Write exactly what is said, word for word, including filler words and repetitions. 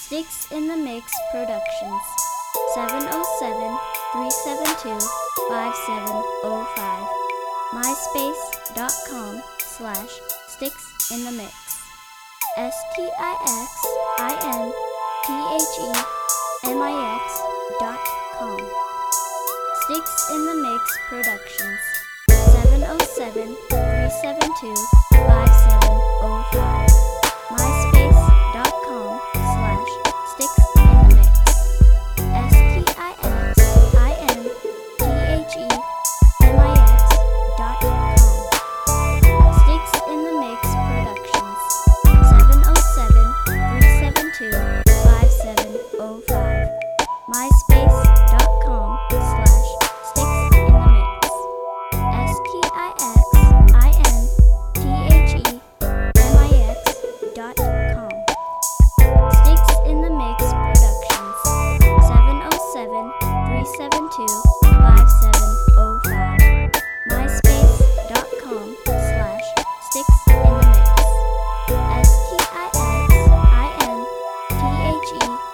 Sticks in the Mix Productions. seven oh seven, three seven two, five seven oh five. myspace.com slash Sticks in the Mix. S T I X I N T H E M I X dot com. Sticks in the Mix Productions. seven oh seven, three seven two, five seven oh five. myspace.com slash Sticks in the Mix. S T I X I N T H E M I X dot com. Sticks in the Mix Productions. seven oh seven, three seven two, five seven oh five. myspace.com slash Sticks in the Mix. S T I X I N T H E M I X dot com. Sticks in the Mix Productions. seven oh seven, three seven two, five seven oh five. myspace.com slash Sticks in the Mix. S T I X I N T H E